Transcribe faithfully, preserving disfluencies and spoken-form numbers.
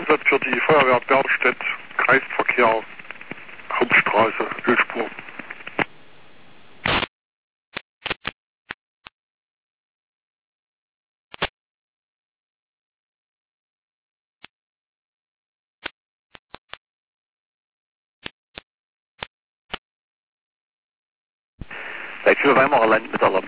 Einsatz für die Feuerwehr Bergstedt, Kreisverkehr, Hauptstraße, Ölspur. Seit für Weimarer Land mit Alarm.